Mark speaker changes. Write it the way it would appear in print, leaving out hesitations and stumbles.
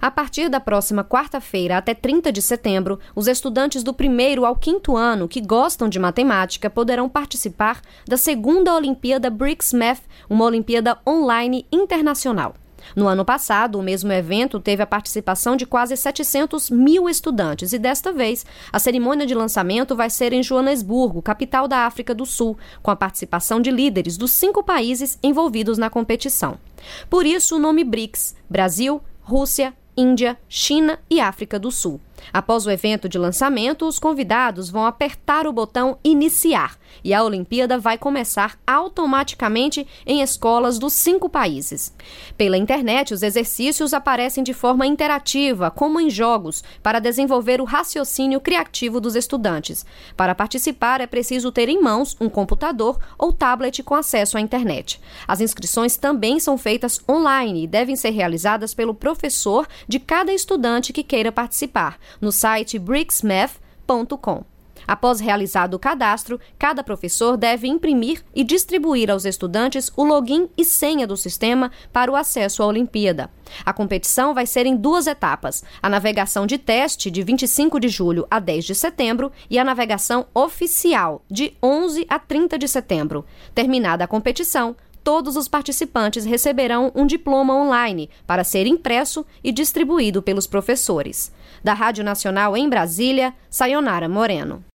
Speaker 1: A partir da próxima quarta-feira até 30 de setembro, os estudantes do 1º ao 5º ano que gostam de matemática poderão participar da 2ª Olimpíada BRICS Math, uma Olimpíada online internacional. No ano passado, o mesmo evento teve a participação de quase 700 mil estudantes e, desta vez, a cerimônia de lançamento vai ser em Joanesburgo, capital da África do Sul, com a participação de líderes dos 5 países envolvidos na competição. Por isso, o nome BRICS: Brasil, Rússia, Índia, China e África do Sul. Após o evento de lançamento, os convidados vão apertar o botão Iniciar e a Olimpíada vai começar automaticamente em escolas dos 5 países. Pela internet, os exercícios aparecem de forma interativa, como em jogos, para desenvolver o raciocínio criativo dos estudantes. Para participar, é preciso ter em mãos um computador ou tablet com acesso à internet. As inscrições também são feitas online e devem ser realizadas pelo professor de cada estudante que queira participar, no site bricsmath.com. Após realizado o cadastro, cada professor deve imprimir e distribuir aos estudantes o login e senha do sistema para o acesso à Olimpíada. A competição vai ser em 2 etapas: a navegação de teste, de 25 de julho a 10 de setembro, e a navegação oficial, de 11 a 30 de setembro. Terminada a competição, todos os participantes receberão um diploma online para ser impresso e distribuído pelos professores. Da Rádio Nacional em Brasília, Sayonara Moreno.